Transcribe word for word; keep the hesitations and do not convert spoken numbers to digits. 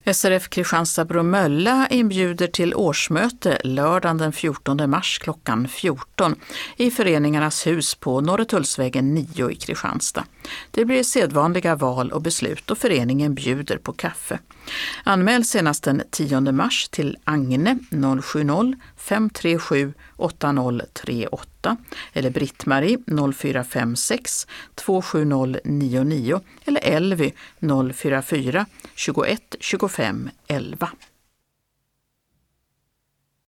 S R F Kristianstad-Bromölla inbjuder till årsmöte lördagen den fjortonde mars klockan fjorton i Föreningarnas hus på Norretullsvägen nio i Kristianstad. Det blir sedvanliga val och beslut och föreningen bjuder på kaffe. Anmäl senast den tionde mars till Agne noll sju noll fem tre sju åtta noll tre åtta eller Britt-Marie noll fyra fem sex två sju noll nio nio eller Elvy noll fyra fyra tjugoett tjugofem elva.